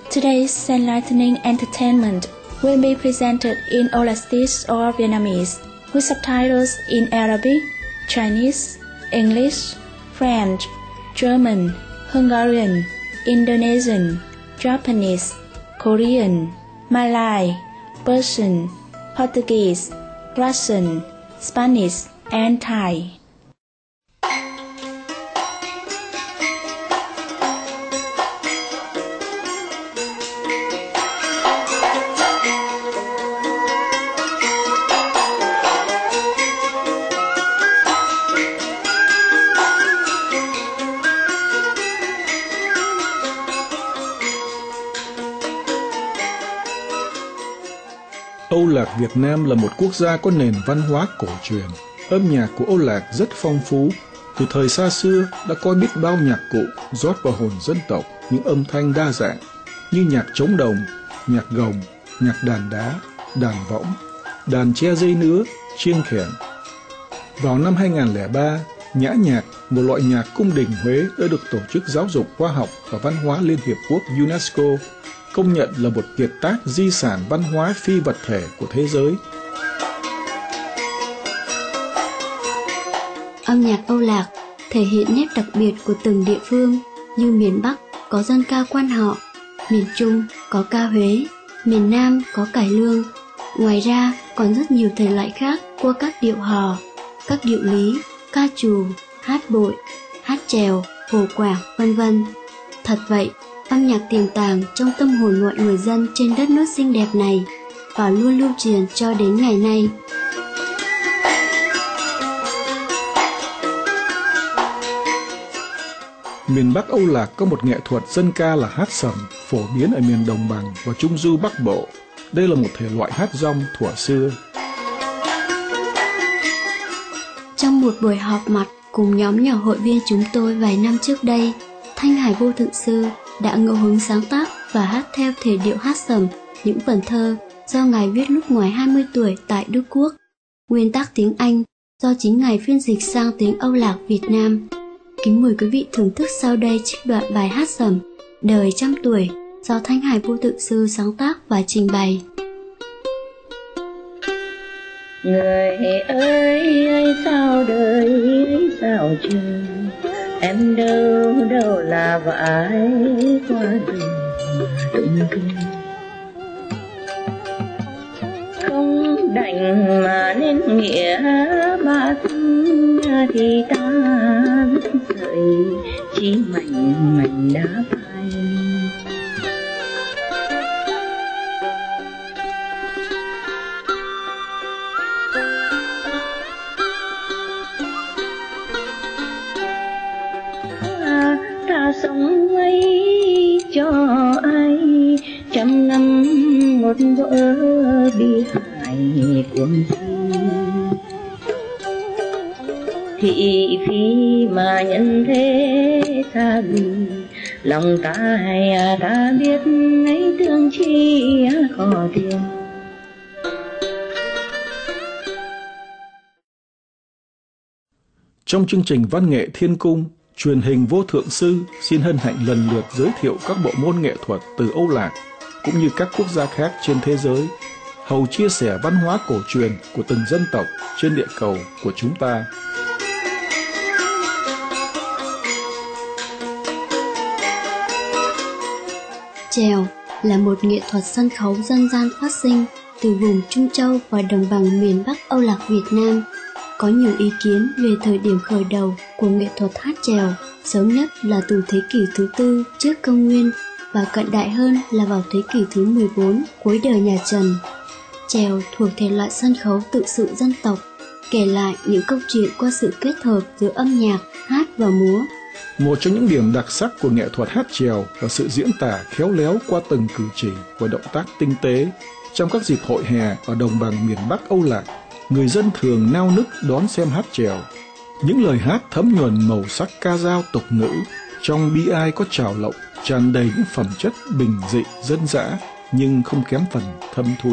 Today's enlightening entertainment will be presented in Aulacese or Vietnamese, with subtitles in Arabic, Chinese, English, French, German, Hungarian, Indonesian, Japanese, Korean, Malay, Persian, Portuguese, Russian, Spanish, and Thai. Âu Lạc Việt Nam là một quốc gia có nền văn hóa cổ truyền. Âm nhạc của Âu Lạc rất phong phú. Từ thời xa xưa đã có biết bao nhạc cụ rót vào hồn dân tộc những âm thanh đa dạng như nhạc trống đồng, nhạc gồng, nhạc đàn đá, đàn võng, đàn che dây nứa, chiêng khẻng. Vào năm 2003, nhã nhạc, một loại nhạc cung đình Huế đã được Tổ chức Giáo dục Khoa học và Văn hóa Liên Hiệp Quốc UNESCO công nhận là một kiệt tác di sản văn hóa phi vật thể của thế giới. Âm nhạc Âu Lạc thể hiện nét đặc biệt của từng địa phương, như miền Bắc có dân ca Quan Họ, miền Trung có ca Huế, miền Nam có cải lương. Ngoài ra còn rất nhiều thể loại khác qua các điệu hò, các điệu lý, ca trù, hát bội, hát chèo, hồ quảng, vân vân. Thật vậy, âm nhạc tiềm tàng trong tâm hồn mọi người dân trên đất nước xinh đẹp này và luôn lưu truyền cho đến ngày nay. Miền Bắc Âu Lạc có một nghệ thuật dân ca là hát sẩm, phổ biến ở miền Đồng bằng và Trung Du Bắc Bộ. Đây là một thể loại hát dong thuở xưa. Trong một buổi họp mặt cùng nhóm nhỏ hội viên chúng tôi vài năm trước đây, Thanh Hải Vô Thượng Sư đã ngẫu hứng sáng tác và hát theo thể điệu hát sẩm những vần thơ do Ngài viết lúc ngoài 20 tuổi tại Đức Quốc. Nguyên tác tiếng Anh do chính Ngài phiên dịch sang tiếng Âu Lạc Việt Nam. Kính mời quý vị thưởng thức sau đây trích đoạn bài hát sẩm Đời trăm tuổi do Thanh Hải Vô Thượng Sư sáng tác và trình bày. Người ơi sao đời sao trời, em đâu đâu là vãi qua đường đụng kinh. Không đành mà nên nghĩa ba sinh thì ta biết sợi chỉ mảnh mảnh đá phai. Ta sống ấy cho ai trăm năm một vỡ bi hài cuồng si, thị phi mà nhân thế xa lì, lòng ta biết ấy thương chi khó tiền. Trong chương trình văn nghệ Thiên Cung, truyền hình Vô Thượng Sư xin hân hạnh lần lượt giới thiệu các bộ môn nghệ thuật từ Âu Lạc cũng như các quốc gia khác trên thế giới, hầu chia sẻ văn hóa cổ truyền của từng dân tộc trên địa cầu của chúng ta. Chèo là một nghệ thuật sân khấu dân gian phát sinh từ vùng Trung Châu và đồng bằng miền Bắc Âu Lạc Việt Nam. Có nhiều ý kiến về thời điểm khởi đầu của nghệ thuật hát chèo, sớm nhất là từ thế kỷ thứ 4 trước công nguyên và cận đại hơn là vào thế kỷ thứ 14 cuối đời nhà Trần. Chèo thuộc thể loại sân khấu tự sự dân tộc, kể lại những câu chuyện qua sự kết hợp giữa âm nhạc, hát và múa. Một trong những điểm đặc sắc của nghệ thuật hát chèo là sự diễn tả khéo léo qua từng cử chỉ và động tác tinh tế. Trong các dịp hội hè ở đồng bằng miền Bắc Âu Lạc, người dân thường nao nức đón xem hát chèo. Những lời hát thấm nhuần màu sắc ca dao tục ngữ, trong bi ai có trào lộng, tràn đầy những phẩm chất bình dị dân dã nhưng không kém phần thâm thúy.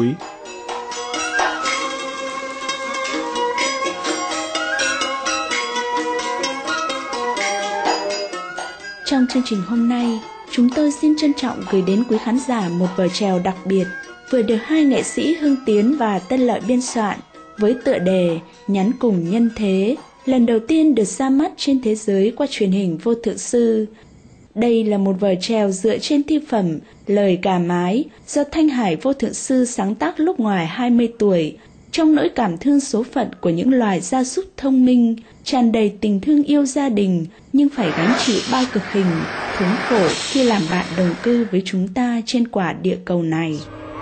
Trong chương trình hôm nay, chúng tôi xin trân trọng gửi đến quý khán giả một vở chèo đặc biệt vừa được hai nghệ sĩ Hưng Tiến và Tân Lợi biên soạn với tựa đề Nhắn cùng nhân thế, lần đầu tiên được ra mắt trên thế giới qua truyền hình Vô Thượng Sư. Đây là một vở chèo dựa trên thi phẩm Lời Gà Mái do Thanh Hải Vô Thượng Sư sáng tác lúc ngoài 20 tuổi, trong nỗi cảm thương số phận của những loài gia súc thông minh, tràn đầy tình thương yêu gia đình nhưng phải gánh chịu bao cực hình, thống khổ khi làm bạn đồng cư với chúng ta trên quả địa cầu này.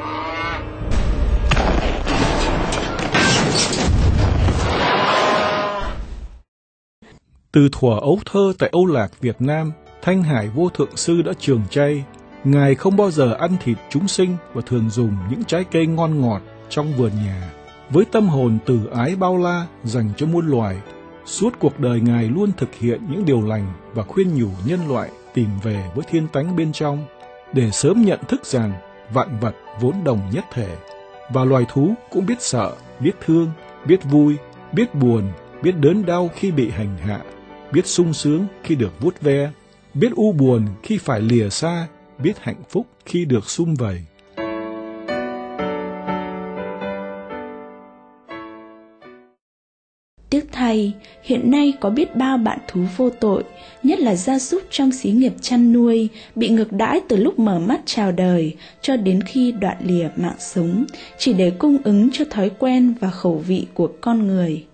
Từ thuở ấu thơ tại Âu Lạc, Việt Nam, Thanh Hải Vô Thượng Sư đã trường chay. Ngài không bao giờ ăn thịt chúng sinh và thường dùng những trái cây ngon ngọt trong vườn nhà. Với tâm hồn từ ái bao la dành cho muôn loài, suốt cuộc đời Ngài luôn thực hiện những điều lành và khuyên nhủ nhân loại tìm về với thiên tánh bên trong, để sớm nhận thức rằng vạn vật vốn đồng nhất thể, và loài thú cũng biết sợ, biết thương, biết vui, biết buồn, biết đớn đau khi bị hành hạ, biết sung sướng khi được vuốt ve, biết u buồn khi phải lìa xa, biết hạnh phúc khi được sum vầy. Tiếc thay, hiện nay có biết bao bạn thú vô tội, nhất là gia súc trong xí nghiệp chăn nuôi, bị ngược đãi từ lúc mở mắt chào đời cho đến khi đoạn lìa mạng sống, chỉ để cung ứng cho thói quen và khẩu vị của con người.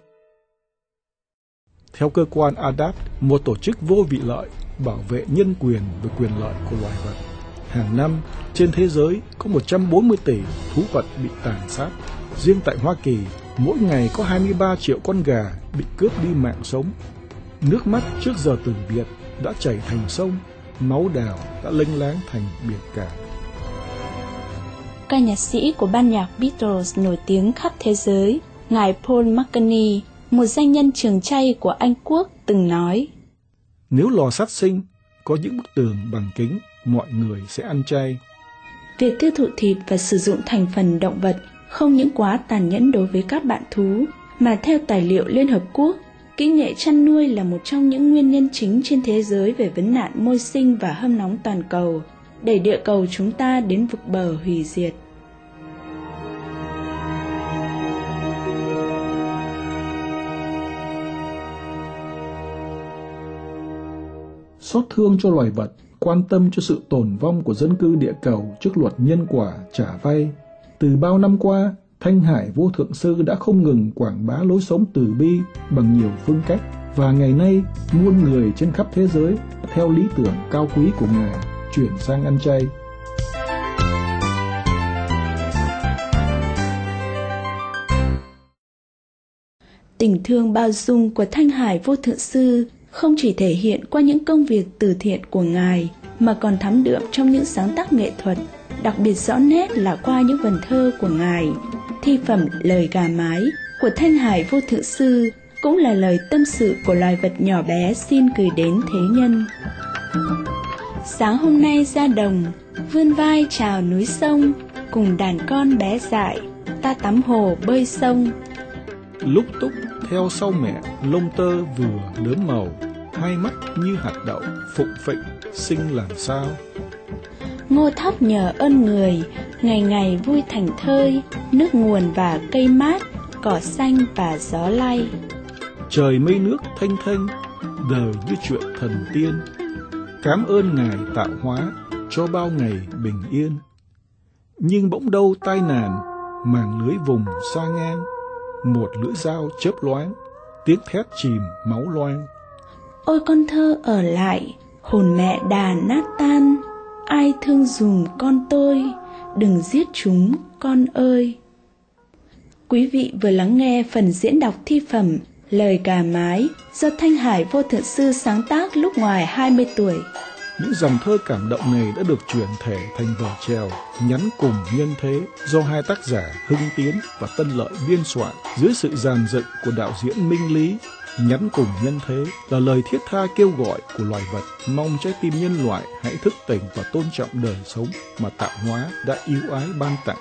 Theo cơ quan ADAPT, một tổ chức vô vị lợi bảo vệ nhân quyền và quyền lợi của loài vật, hàng năm trên thế giới có 140 tỷ thú vật bị tàn sát. Riêng tại Hoa Kỳ, mỗi ngày có 23 triệu con gà bị cướp đi mạng sống. Nước mắt trước giờ từ biệt đã chảy thành sông, máu đào đã lênh láng thành biển cả. Ca nhạc sĩ của ban nhạc Beatles nổi tiếng khắp thế giới, ngài Paul McCartney, một danh nhân trường chay của Anh Quốc, từng nói: Nếu lò sát sinh có những bức tường bằng kính, mọi người sẽ ăn chay. Việc tiêu thụ thịt và sử dụng thành phần động vật không những quá tàn nhẫn đối với các bạn thú, mà theo tài liệu Liên Hợp Quốc, kỹ nghệ chăn nuôi là một trong những nguyên nhân chính trên thế giới về vấn nạn môi sinh và hâm nóng toàn cầu, đẩy địa cầu chúng ta đến vực bờ hủy diệt. Xót thương cho loài vật, quan tâm cho sự tồn vong của dân cư địa cầu trước luật nhân quả trả vay. Từ bao năm qua, Thanh Hải Vô Thượng Sư đã không ngừng quảng bá lối sống từ bi bằng nhiều phương cách, và ngày nay muôn người trên khắp thế giới theo lý tưởng cao quý của Ngài chuyển sang ăn chay. Tình thương bao dung của Thanh Hải Vô Thượng Sư không chỉ thể hiện qua những công việc từ thiện của Ngài, mà còn thấm đượm trong những sáng tác nghệ thuật, đặc biệt rõ nét là qua những vần thơ của Ngài. Thi phẩm Lời Gà Mái của Thanh Hải Vô Thượng Sư cũng là lời tâm sự của loài vật nhỏ bé xin gửi đến thế nhân. Sáng hôm nay ra đồng, vươn vai chào núi sông, cùng đàn con bé dại, ta tắm hồ bơi sông. Lúc túc theo sau mẹ, lông tơ vừa lớn màu, hai mắt như hạt đậu, phụng phịnh, xinh làm sao. Ngô thóc nhờ ơn người, ngày ngày vui thành thơi, nước nguồn và cây mát, cỏ xanh và gió lay. Trời mây nước thanh thanh, đời như chuyện thần tiên, cám ơn Ngài tạo hóa cho bao ngày bình yên. Nhưng bỗng đâu tai nạn, màng lưới vùng xa ngang, một lưỡi dao chớp loáng, tiếng thét chìm máu loang. Ôi con thơ ở lại, hồn mẹ đà nát tan, ai thương dùm con tôi, đừng giết chúng con ơi. Quý vị vừa lắng nghe phần diễn đọc thi phẩm Lời Gà Mái do Thanh Hải Vô Thượng Sư sáng tác lúc ngoài 20 tuổi. Những dòng thơ cảm động này đã được chuyển thể thành vở chèo Nhắn Cùng Nhân Thế do hai tác giả Hưng Tiến và Tân Lợi biên soạn dưới sự dàn dựng của đạo diễn Minh Lý. Nhắn Cùng Nhân Thế là lời thiết tha kêu gọi của loài vật, mong trái tim nhân loại hãy thức tỉnh và tôn trọng đời sống mà tạo hóa đã yêu ái ban tặng.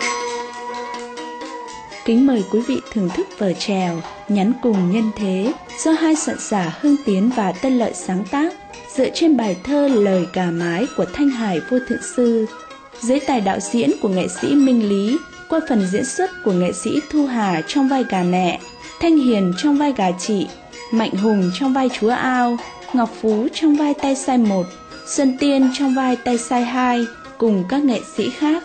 Kính mời quý vị thưởng thức vở chèo Nhắn Cùng Nhân Thế do hai soạn giả Hưng Tiến và Tân Lợi sáng tác, dựa trên bài thơ Lời Gà Mái của Thanh Hải Vô Thượng Sư, dưới tài đạo diễn của nghệ sĩ Minh Lý, qua phần diễn xuất của nghệ sĩ Thu Hà trong vai gà nẹ, Thanh Hiền trong vai gà chị, Mạnh Hùng trong vai chúa ao, Ngọc Phú trong vai tay sai 1, Xuân Tiên trong vai tay sai 2, cùng các nghệ sĩ khác.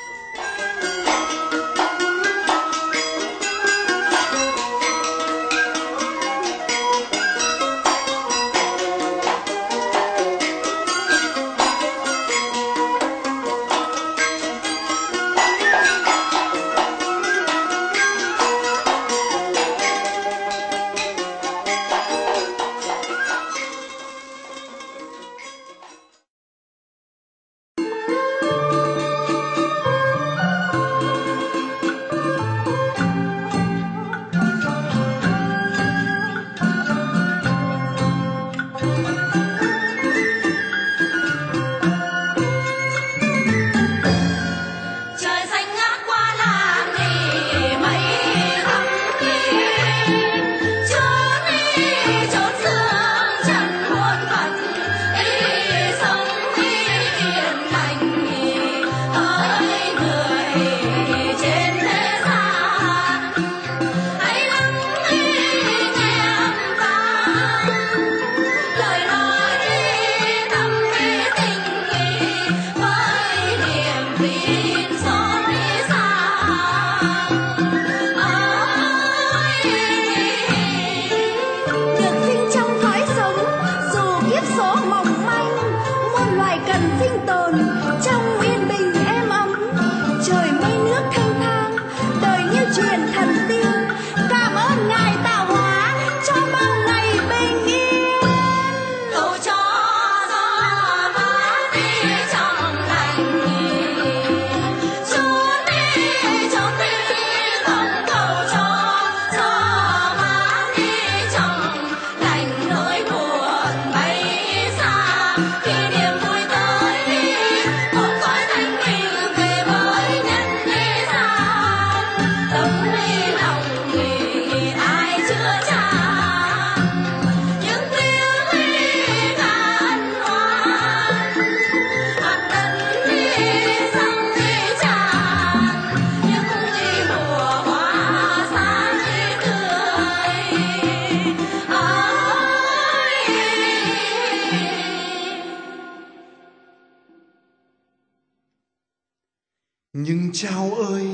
Nhưng chao ơi,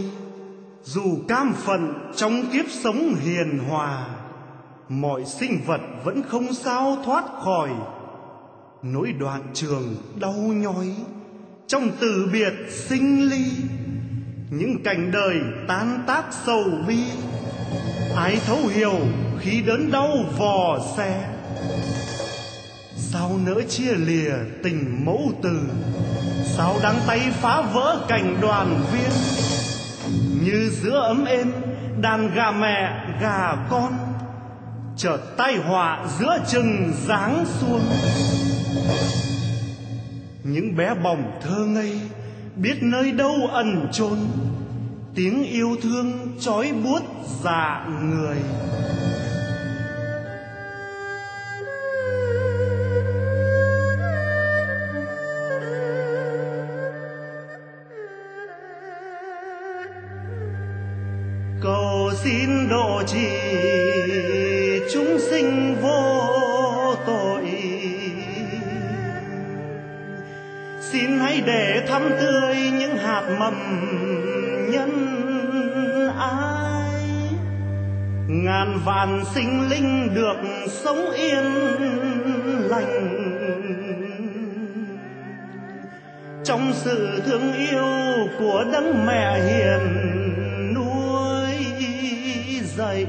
dù cam phận trong kiếp sống hiền hòa, mọi sinh vật vẫn không sao thoát khỏi nỗi đoạn trường đau nhói trong từ biệt sinh ly. Những cảnh đời tan tác sầu bi, ai thấu hiểu khi đớn đau vò xe. Sao nỡ chia lìa tình mẫu tử, sao đắng tay phá vỡ cảnh đoàn viên. Như giữa ấm êm đàn gà mẹ gà con, chợt tai họa giữa chừng giáng xuống. Những bé bỏng thơ ngây biết nơi đâu ẩn chốn, tiếng yêu thương trói buốt dạ người. Cầu xin độ trì chúng sinh vô tội, xin hãy để thắm tươi những hạt mầm nhân ái. Ngàn vạn sinh linh được sống yên lành trong sự thương yêu của đấng mẹ hiền nuôi dạy.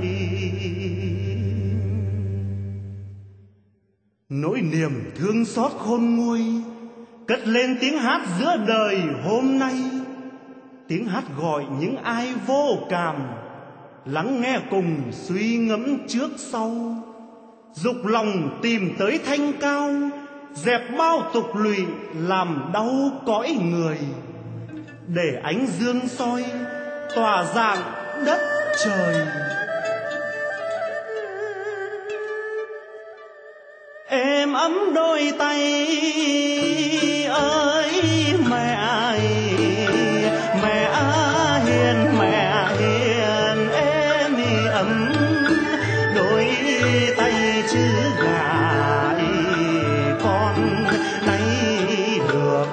Nỗi niềm thương xót khôn nguôi cất lên tiếng hát giữa đời hôm nay, tiếng hát gọi những ai vô cảm lắng nghe cùng suy ngẫm trước sau, dục lòng tìm tới thanh cao, dẹp bao tục lụy làm đau cõi người, để ánh dương soi tỏa rạng đất trời. êm ấm đôi tay ơi mẹ hiền êm ấm đôi tay chứ gà con nay được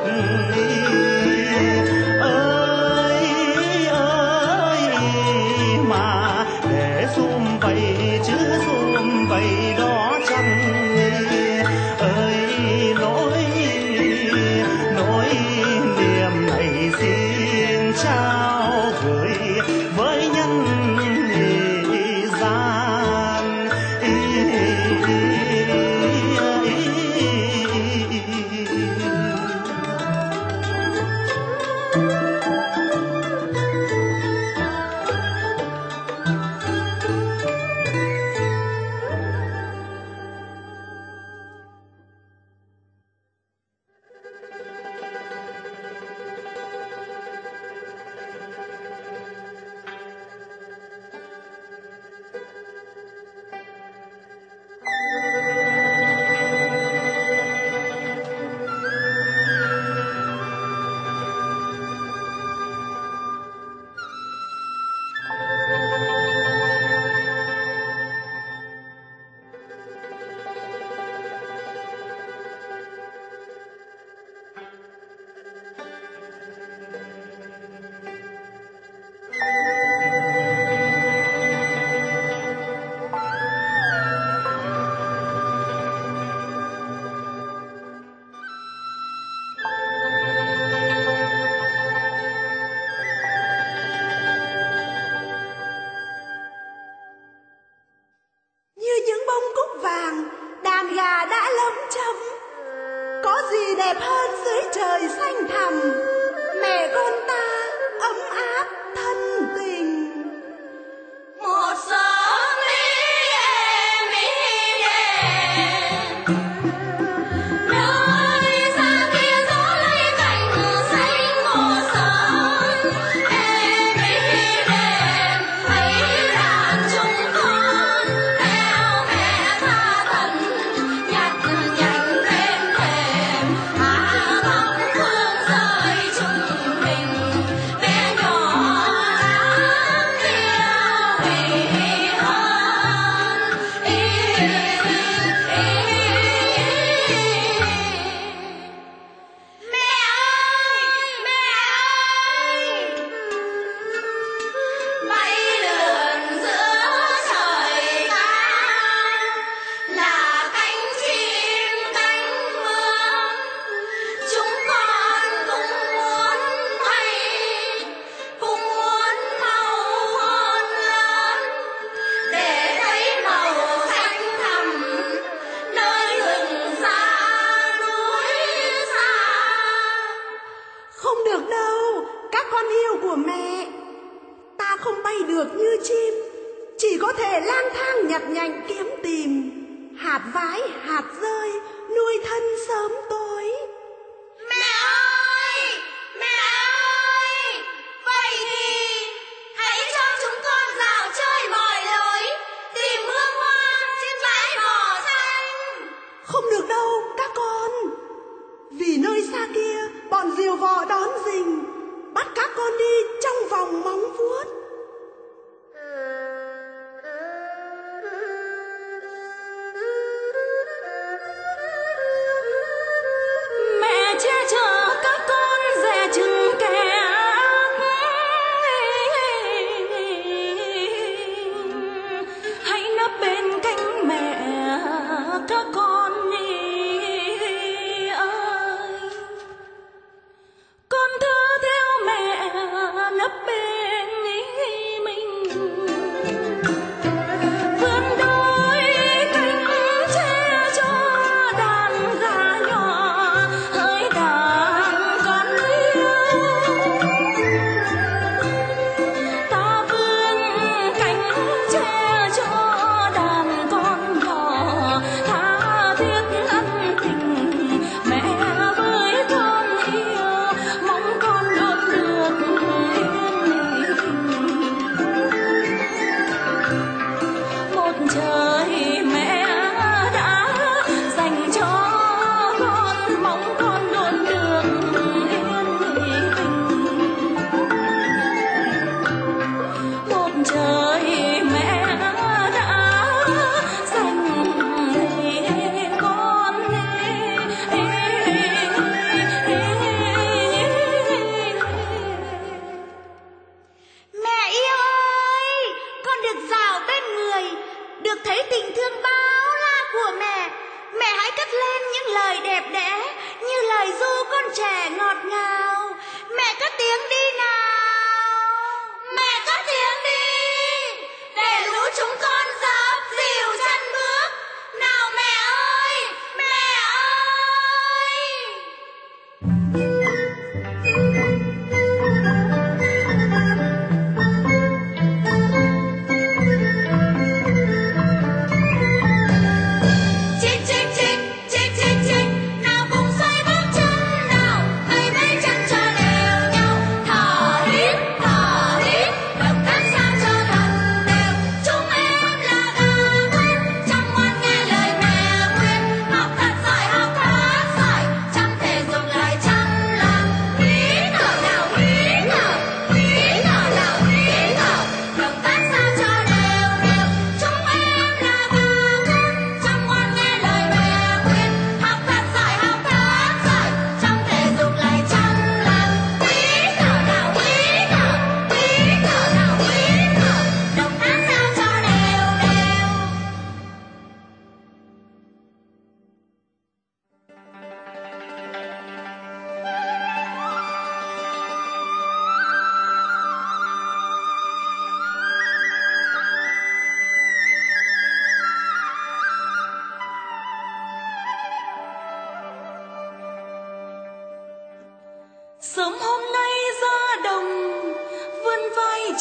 ơi mà để xum vầy chứ xum vầy đó chăng ơi nỗi niềm này xin trao gửi với nhân gian. đẹp hơn dưới trời xanh thẳm, mẹ con ta ấm áp thân tình. Một sớm em đêm, nơi xa kia gió lấy cành xanh một sớm em đêm, thấy đàn chúng con theo mẹ xa thần nhặt nhạnh bên thềm, hạ góc phương rơi chung mình bé nhỏ đáng yêu vì hơn mẹ ơi bay lượn giữa trời ta là cánh chim cánh bướm, chúng con cũng muốn bay, cũng muốn mau hơn lớn để thấy màu xanh thẳm nơi rừng xa núi xa. Không được đâu, các con yêu của mẹ. Ta không bay được như chim, chỉ có thể lang thang nhặt nhạnh kiếm tìm, hạt vái hạt rơi nuôi thân sớm tối. Mẹ ơi, vậy thì hãy cho chúng con dạo chơi mọi lối, tìm hương hoa trên bãi cỏ xanh. Không được đâu các con, vì nơi xa kia bọn diều vò đón rình, bắt các con đi trong vòng móng vuốt.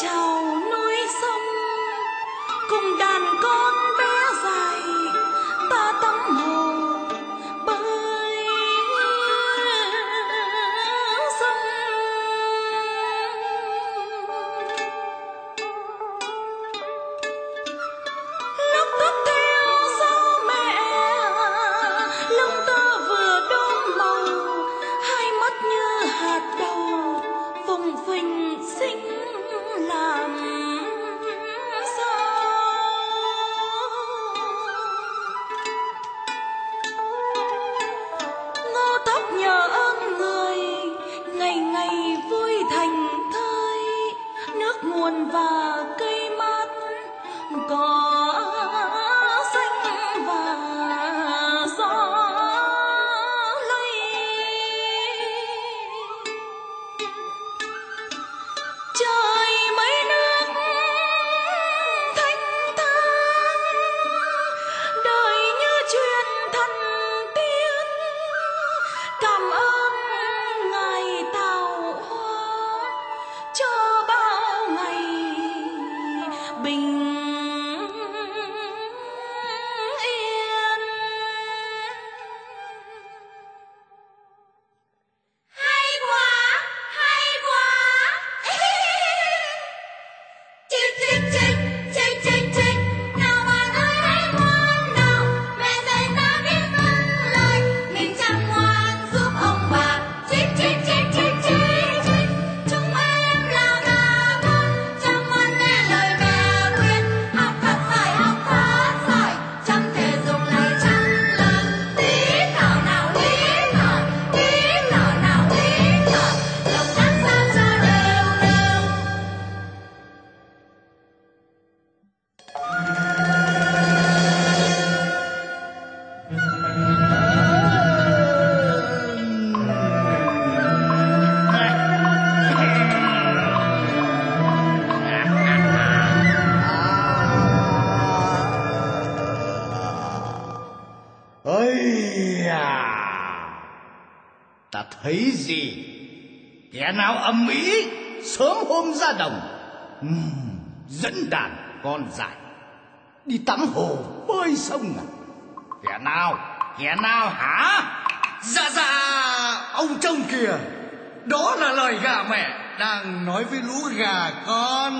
trào núi sông, cùng đàn con bé dài ta tắm hồ bơi sông. Lúc tóc theo sau mẹ, lông tơ vừa đốm màu, hai mắt như hạt đậu phồng phình xinh làm sao. Ngô tóc nhớ người, ngày ngày vui thành thơi, nước nguồn và cây mát có xanh và gió lây. Trời mấy nước thanh thang, đời như truyền thần tiên, cảm ơn ngài tạo hóa cho bao ngày bình yên. Hay quá, hay quá. Chích chích chích, chích chích chích. Nào bạn ơi hãy ngoan nào, mẹ dạy ta biết vâng lời, mình chăm ngoan giúp ông bà. Chích chích chích chích chích chích. Chúng em là gà con, chăm ngoan nghe lời mẹ khuyên, học thật giỏi, chăm thể dùng lời chăm lời. Tí thở nào tí thở, tí thở nào tí thở, lòng ăn sao cho đều đều. Ây à, ta thấy gì? Kẻ nào ầm ĩ sớm hôm ra đồng, dẫn đàn con dại đi tắm hồ bơi sông à? Kẻ nào hả? Dạ, ông trông kìa, đó là lời gà mẹ đang nói với lũ gà con.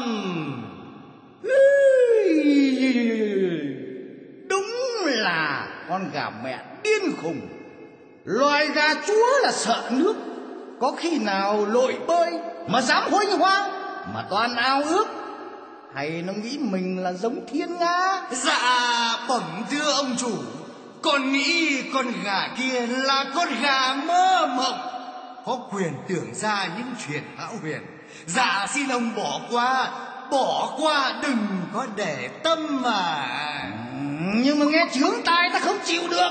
Đúng là con gà mẹ điên khùng. Loài gà chúa là sợ nước, có khi nào lội bơi mà dám huênh hoang, mà toàn ao ước, hay nó nghĩ mình là giống thiên nga? Dạ, bẩm thưa ông chủ, con nghĩ con gà kia là con gà mơ mộng, có quyền tưởng ra những chuyện hão huyền. Dạ xin ông bỏ qua đừng có để tâm mà. Nhưng mà nghe chướng tai ta không chịu được.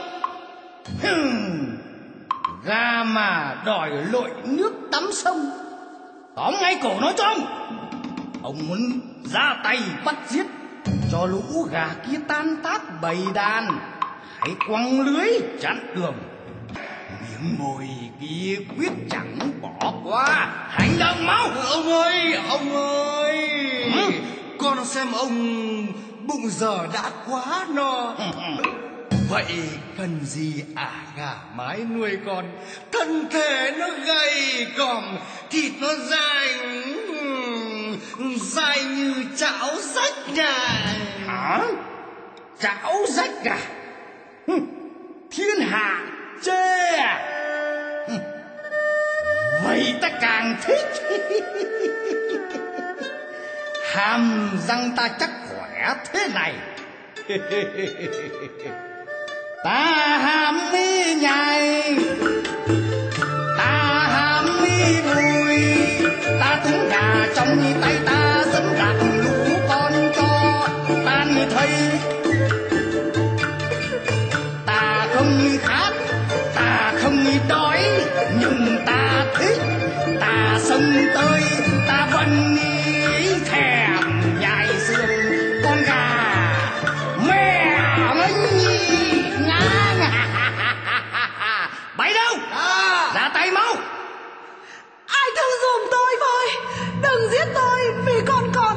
Gà mà đòi lội nước tắm sông, tóm ngay cổ nó cho ông muốn ra tay bắt giết, cho lũ gà kia tan tác bầy đàn, hãy quăng lưới chặn đường. Miếng mồi kia quyết chẳng bỏ qua, hành động mau. Ông ơi, con xem ông bụng giờ đã quá no. Vậy cần gì gà mái nuôi con, thân thể nó gầy còm, thịt nó dài như chảo rách à. Hả? Chảo rách à? Thiên hạ chê à? Vậy ta càng thích. Hàm răng ta chắc khỏe thế này. Ta hàm mi nhai, ta hàm mi đùi, ta thúng gà trong tay ta dẫn gạt lũ con cho tan thấy. Ta không khát, ta không đói, nhưng ta thích. Ta sống tới, ta vẫn thèm nhai xương con gà mẹ mấy ngã. Bay đâu? Ra tay mau. Ai thương giùm tôi với, đừng giết tôi vì con còn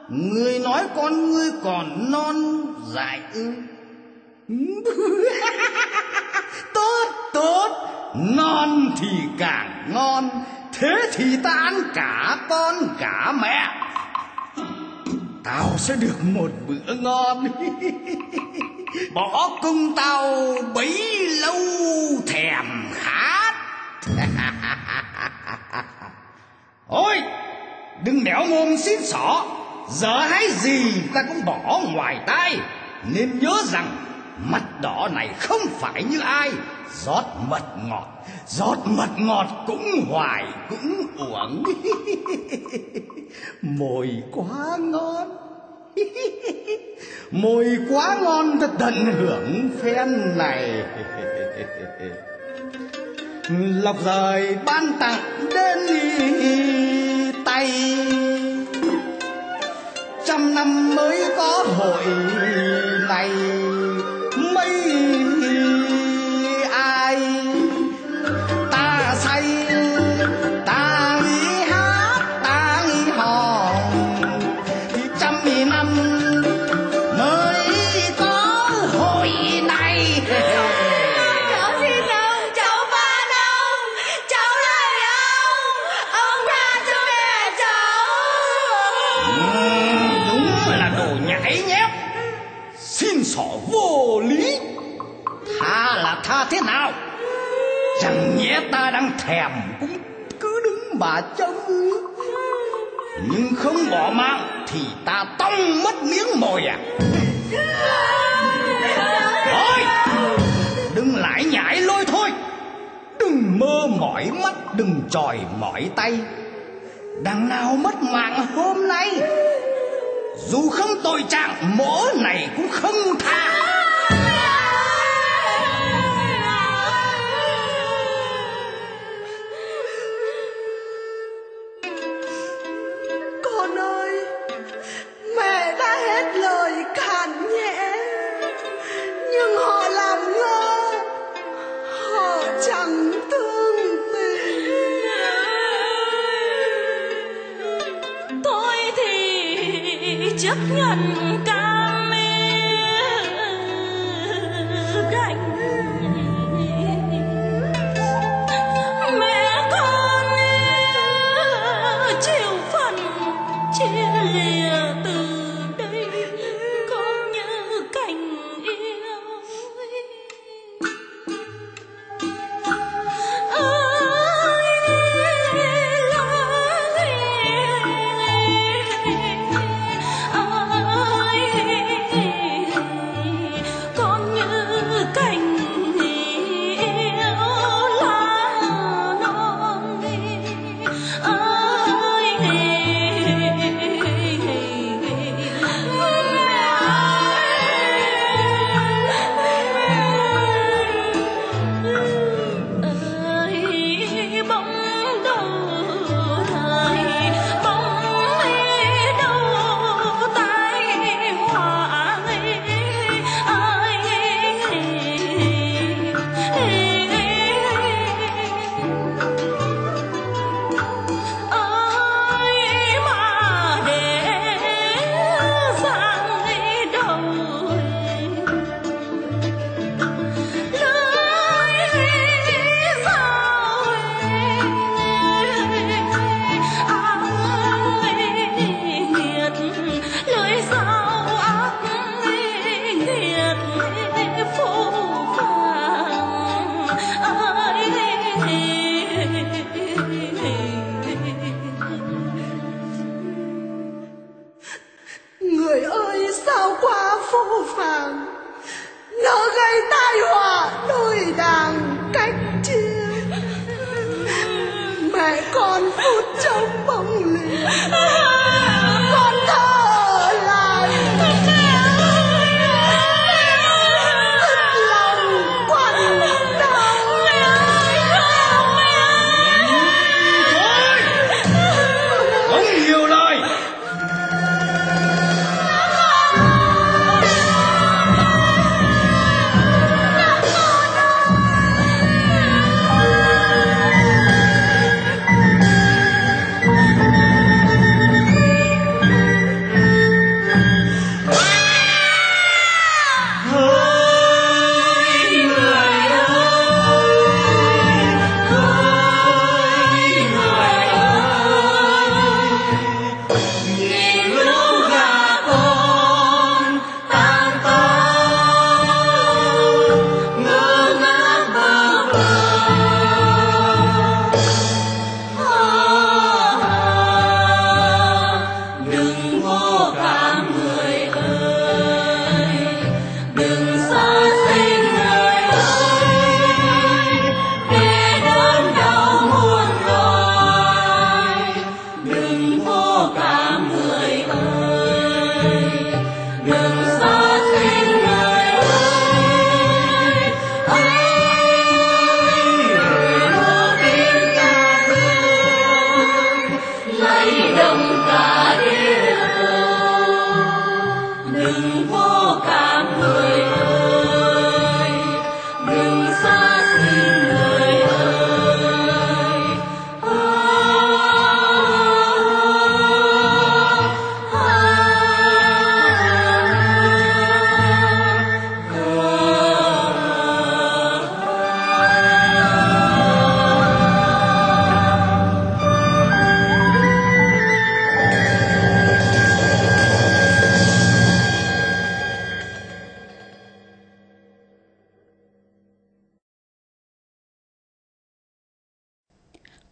Người nói con ngươi còn non dại ư? Tốt, non thì càng ngon. Thế thì ta ăn cả con cả mẹ. Tao sẽ được một bữa ngon. Bỏ công tao bấy lâu thèm khát. Ôi, đừng đéo mồm xin xỏ. Giờ hay gì ta cũng bỏ ngoài tai. Nên nhớ rằng mật đỏ này không phải như ai. Rót mật ngọt cũng hoài cũng uổng. Mồi quá ngon. Mồi quá ngon, ta tận hưởng phen này. Lộc rời ban tặng đến tay. Trăm năm mới có hội này. Mấy ai ta say, ta nghĩ hát, ta nghĩ hò, thì trăm năm mới có hội này. Cháu xin ông, cháu van ông, cháu lạy ông tha cho mẹ cháu. Đúng là đồ nhảy nhép, xin xỏ vô lý. Tha là tha thế nào? Chẳng nhẽ ta đang thèm cũng cứ đứng mà trông. Nhưng không bỏ mạng thì ta tông mất miếng mồi à? Thôi, đừng lải nhải lôi thôi. Đừng mơ mỏi mắt, đừng chòi mỏi tay. Đằng nào mất mạng hôm nay, dù không tội trạng mỗ này cũng không tha. Con ơi, mẹ đã hết lời cản nhẽ, nhưng họ làm ngơ, họ chẳng thương tình. Tôi thì chấp nhận cam đành. Mẹ con chịu phận chia lìa từ đây, có như cảnh yêu. Con như cảnh yêu lá non. Bóng đầu thời, bóng đầu tai họa. Mà để sang đầu lưỡi dao ác nghiệt phũ phàng. Người ơi, sao quá phũ phàng, nó gây tai họa đôi đàng cách chia. Mẹ con phút trong bóng lìa, con thở lại thật lòng quặn đau. Không nhiều lời.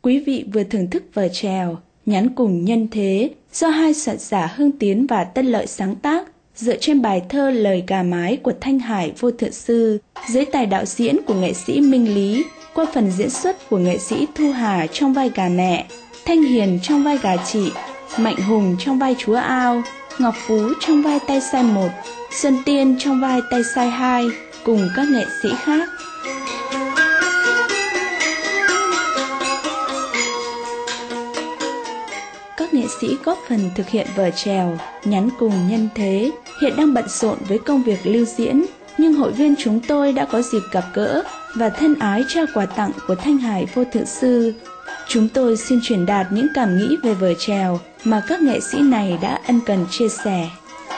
Quý vị vừa thưởng thức vở chèo Nhắn cùng nhân thế do hai soạn giả Hưng Tiến và Tân Lợi sáng tác, dựa trên bài thơ Lời Gà Mái của Thanh Hải Vô Thượng Sư, dưới tài đạo diễn của nghệ sĩ Minh Lý, qua phần diễn xuất của nghệ sĩ Thu Hà trong vai gà mẹ, Thanh Hiền trong vai gà chị, Mạnh Hùng trong vai chúa ao, Ngọc Phú trong vai tay sai 1, Xuân Tiên trong vai tay sai 2, cùng các nghệ sĩ khác. Các nghệ sĩ góp phần thực hiện vở chèo Nhắn cùng nhân thế hiện đang bận rộn với công việc lưu diễn, nhưng hội viên chúng tôi đã có dịp gặp gỡ và thân ái trao quà tặng của Thanh Hải Vô Thượng Sư. Chúng tôi xin truyền đạt những cảm nghĩ về vở chèo mà các nghệ sĩ này đã ân cần chia sẻ.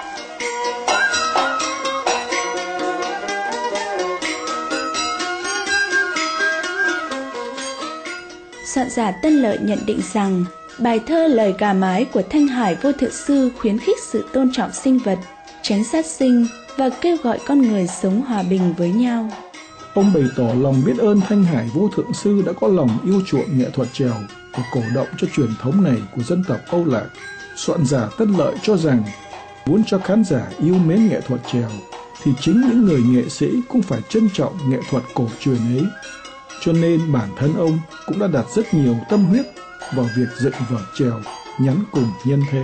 Soạn giả Tân Lợi nhận định rằng bài thơ Lời Gà Mái của Thanh Hải Vô Thượng Sư khuyến khích sự tôn trọng sinh vật, tránh sát sinh và kêu gọi con người sống hòa bình với nhau. Ông bày tỏ lòng biết ơn Thanh Hải Vô Thượng Sư đã có lòng yêu chuộng nghệ thuật chèo và cổ động cho truyền thống này của dân tộc Âu Lạc. Soạn giả Tân Lợi cho rằng muốn cho khán giả yêu mến nghệ thuật chèo thì chính những người nghệ sĩ cũng phải trân trọng nghệ thuật cổ truyền ấy. Cho nên bản thân ông cũng đã đặt rất nhiều tâm huyết vào việc dựng vở chèo Nhắn cùng nhân thế.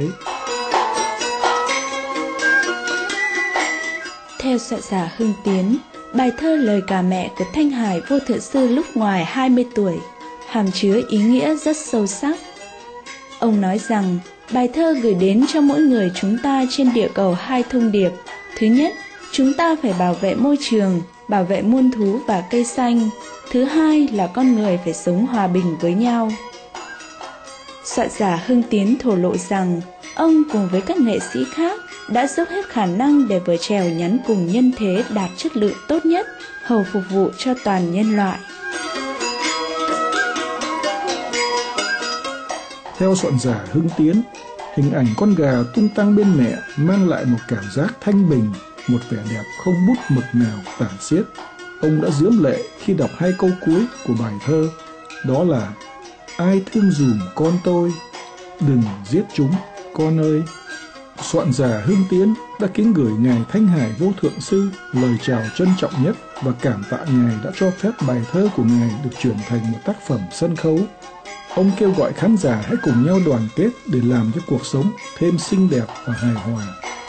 Theo soạn giả Hưng Tiến, bài thơ Lời Gà Mẹ của Thanh Hải Vô Thượng Sư lúc ngoài 20 tuổi hàm chứa ý nghĩa rất sâu sắc. Ông nói rằng bài thơ gửi đến cho mỗi người chúng ta trên địa cầu hai thông điệp. Thứ nhất, chúng ta phải bảo vệ môi trường, bảo vệ muôn thú và cây xanh. Thứ hai là con người phải sống hòa bình với nhau. Soạn giả Hưng Tiến thổ lộ rằng ông cùng với các nghệ sĩ khác đã dốc hết khả năng để vở chèo Nhắn cùng nhân thế đạt chất lượng tốt nhất, hầu phục vụ cho toàn nhân loại. Theo soạn giả Hưng Tiến, hình ảnh con gà tung tăng bên mẹ mang lại một cảm giác thanh bình, một vẻ đẹp không bút mực nào tả xiết. Ông đã rướm lệ khi đọc hai câu cuối của bài thơ, đó là: ai thương dùm con tôi, đừng giết chúng con ơi. Soạn giả Hưng Tiến đã kính gửi Ngài Thanh Hải Vô Thượng Sư lời chào trân trọng nhất và cảm tạ Ngài đã cho phép bài thơ của Ngài được chuyển thành một tác phẩm sân khấu. Ông kêu gọi khán giả hãy cùng nhau đoàn kết để làm cho cuộc sống thêm xinh đẹp và hài hòa.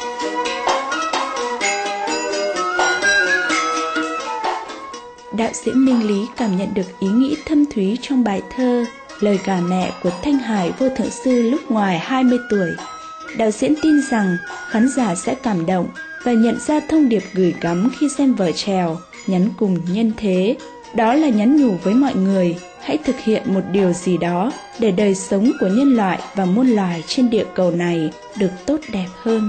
Đạo diễn Minh Lý cảm nhận được ý nghĩ thâm thúy trong bài thơ Lời Gà Mẹ của Thanh Hải Vô Thượng Sư lúc ngoài 20 tuổi. Đạo diễn tin rằng khán giả sẽ cảm động và nhận ra thông điệp gửi gắm khi xem vở chèo Nhắn cùng nhân thế. Đó là nhắn nhủ với mọi người hãy thực hiện một điều gì đó để đời sống của nhân loại và muôn loài trên địa cầu này được tốt đẹp hơn.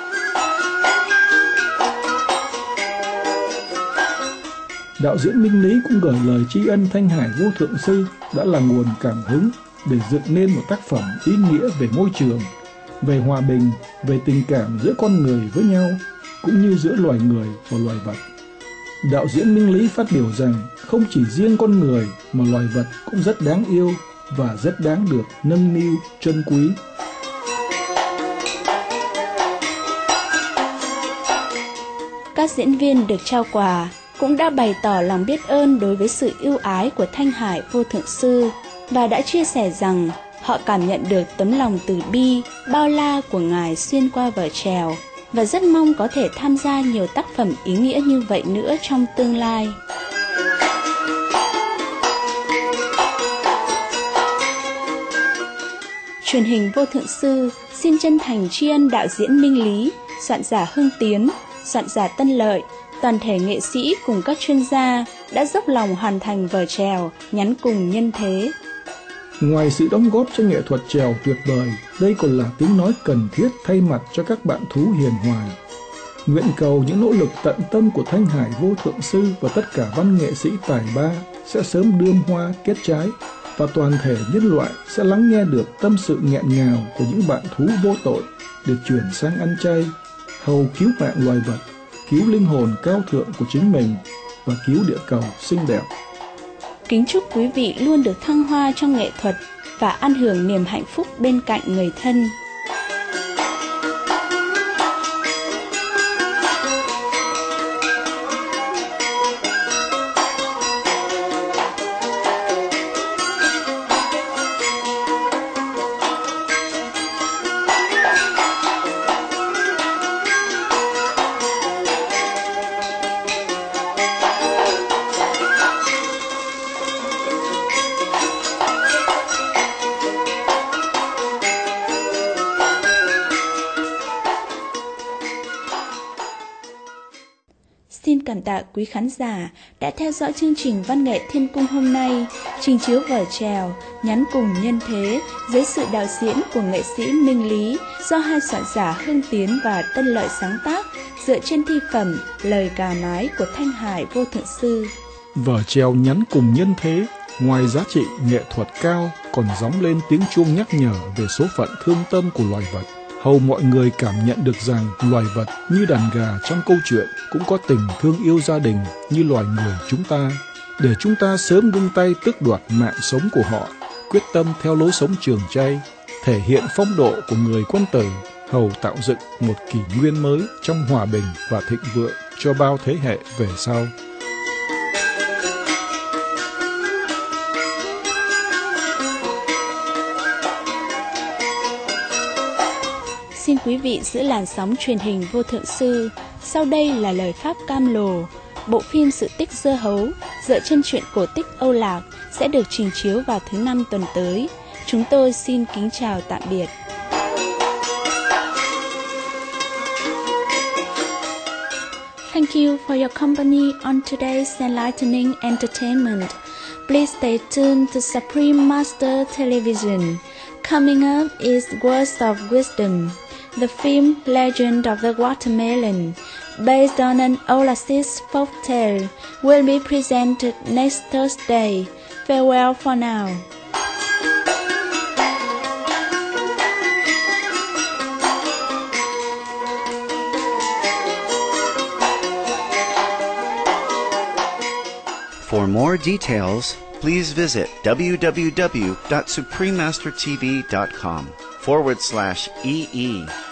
Đạo diễn Minh Lý cũng gửi lời tri ân Thanh Hải Vô Thượng Sư đã là nguồn cảm hứng để dựng nên một tác phẩm ý nghĩa về môi trường, về hòa bình, về tình cảm giữa con người với nhau, cũng như giữa loài người và loài vật. Đạo diễn Minh Lý phát biểu rằng không chỉ riêng con người mà loài vật cũng rất đáng yêu và rất đáng được nâng niu trân quý. Các diễn viên được trao quà cũng đã bày tỏ lòng biết ơn đối với sự ưu ái của Thanh Hải Vô Thượng Sư và đã chia sẻ rằng họ cảm nhận được tấm lòng từ bi, bao la của Ngài xuyên qua vở chèo và rất mong có thể tham gia nhiều tác phẩm ý nghĩa như vậy nữa trong tương lai. Truyền hình Vô Thượng Sư xin chân thành tri ân đạo diễn Minh Lý, soạn giả Hưng Tiến, soạn giả Tân Lợi, toàn thể nghệ sĩ cùng các chuyên gia đã dốc lòng hoàn thành vở chèo Nhắn cùng nhân thế. Ngoài sự đóng góp cho nghệ thuật chèo tuyệt vời, đây còn là tiếng nói cần thiết thay mặt cho các bạn thú hiền hòa. Nguyện cầu những nỗ lực tận tâm của Thanh Hải Vô Thượng Sư và tất cả văn nghệ sĩ tài ba sẽ sớm đơm hoa kết trái và toàn thể nhân loại sẽ lắng nghe được tâm sự nghẹn ngào của những bạn thú vô tội để chuyển sang ăn chay, hầu cứu mạng loài vật, cứu linh hồn cao thượng của chính mình và cứu địa cầu xinh đẹp. Kính chúc quý vị luôn được thăng hoa trong nghệ thuật và ăn hưởng niềm hạnh phúc bên cạnh người thân. Xin cảm tạ quý khán giả đã theo dõi chương trình Văn nghệ Thiên Cung hôm nay, trình chiếu vở chèo Nhắn cùng nhân thế dưới sự đạo diễn của nghệ sĩ Minh Lý do hai soạn giả Hưng Tiến và Tân Lợi sáng tác dựa trên thi phẩm Lời Cà Mái của Thanh Hải Vô Thượng Sư. Vở chèo Nhắn cùng nhân thế ngoài giá trị nghệ thuật cao còn gióng lên tiếng chuông nhắc nhở về số phận thương tâm của loài vật. Hầu mọi người cảm nhận được rằng loài vật như đàn gà trong câu chuyện cũng có tình thương yêu gia đình như loài người chúng ta. Để chúng ta sớm ngưng tay tước đoạt mạng sống của họ, quyết tâm theo lối sống trường chay, thể hiện phong độ của người quân tử, hầu tạo dựng một kỷ nguyên mới trong hòa bình và thịnh vượng cho bao thế hệ về sau. Xin quý vị giữ làn sóng truyền hình Vô Thượng Sư. Sau đây là lời Pháp Cam Lồ. Bộ phim Sự tích Dưa Hấu dựa trên truyện cổ tích Âu Lạc sẽ được trình chiếu vào thứ 5 tuần tới. Chúng tôi xin kính chào tạm biệt. Thank you for your company on today's enlightening entertainment. Please stay tuned to Supreme Master Television. Coming up is Words of Wisdom, the film Legend of the Watermelon, based on an Oasis folktale, will be presented next Thursday. Farewell for now. For more details, please visit www.suprememastertv.com/EE.